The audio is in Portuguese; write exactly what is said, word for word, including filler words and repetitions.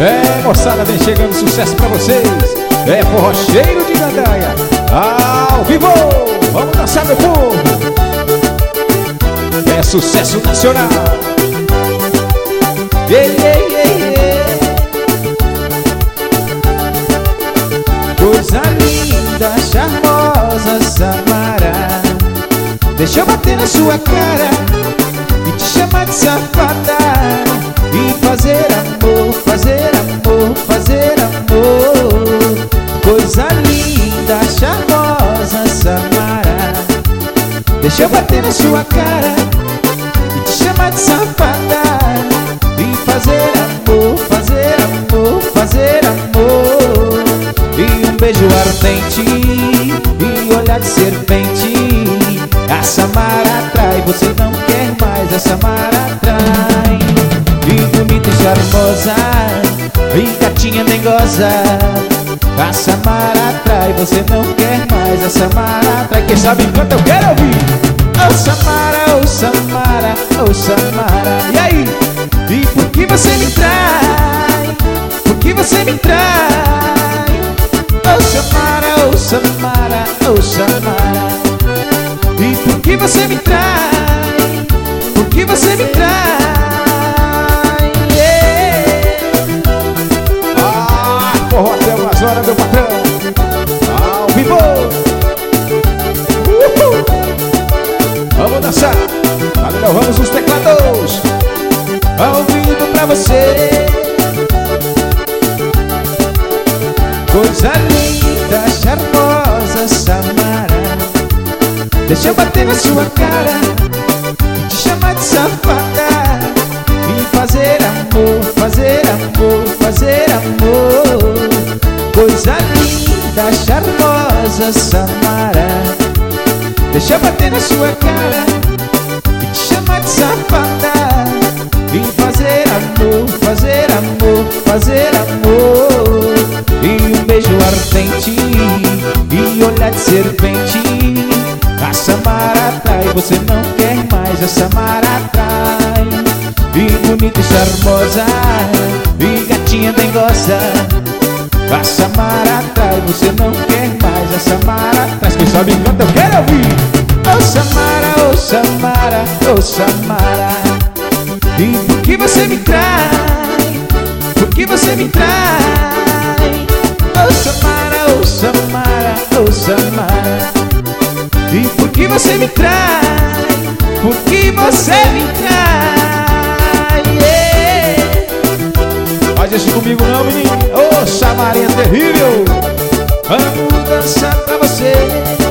É, moçada, vem chegando sucesso pra vocês. É Forrocheiro de Gandaia, ao vivo. Vamos dançar, meu povo. É sucesso nacional. Ei, ei, ei, ei. Coisa linda, charmosa, Samara. Deixa eu bater na sua cara e te chamar de safada e fazer amor, fazer amor, fazer amor. Coisa linda, charmosa, Samara. Deixa eu bater na sua cara e te chamar de safada e fazer amor, fazer amor, fazer amor. E um beijo ardente e olhar de serpente. A Samara atrai, você não quer mais. A Samara atrai. E bonita e charmosa, e gatinha dengosa. A Samara atrai, você não quer mais. A Samara atrai. Quem sabe canta, eu quero ouvir. Oh Samara, oh Samara, oh Samara. E aí? E por que você me trai? Por que você me trai? Oh Samara, oh Samara, oh Samara. E por que você me trai? Por que você me trai? Yeah. Ah, forró até umas horas, meu patrão. Ao vivo. Uhul. Vamos dançar. Valeu, vamos os teclados. Ao vivo pra você. Coisa linda, charmosa, Samara. Deixa eu bater na sua cara e te chamar de safada e fazer amor, fazer amor, fazer amor. Coisa linda, charmosa, Samara. Deixa eu bater na sua cara e te chamar de safada e fazer amor, fazer amor, fazer amor. E um beijo ardente e olhar de serpente. A Samara atrai, você não quer mais. A Samara atrai. E bonita e charmosa, e gatinha dengosa. A Samara atrai, você não quer mais. A Samara atrai. Quem sabe canta, eu quero ouvir. Oh Samara, oh Samara, oh Samara. E por que você me trai? Por que você me trai? Oh Samara, oh Samara, oh Samara. E por que você me trai? Por que você me trai? Yeah. Faz isso comigo não, menino. Ô, oh, Samarinha terrível. Vamos dançar pra você.